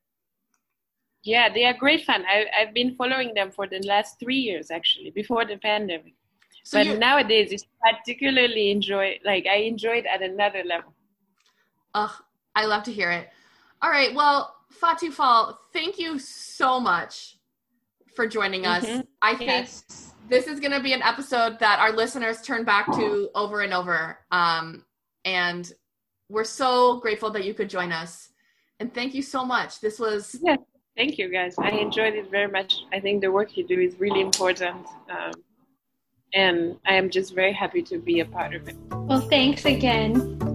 Yeah, they are great fun. I, I've been following them for the last three years, actually, before the pandemic. So but you, nowadays, it's particularly enjoy. Like I enjoy it at another level. Oh, I love to hear it. All right, well, Fatou Fall, thank you so much for joining us. Mm-hmm. I think yes. this is going to be an episode that our listeners turn back to over and over. Um, and we're so grateful that you could join us. And thank you so much. This was... Yeah. Thank you, guys. I enjoyed it very much. I think the work you do is really important. Um, and I am just very happy to be a part of it. Well, thanks again.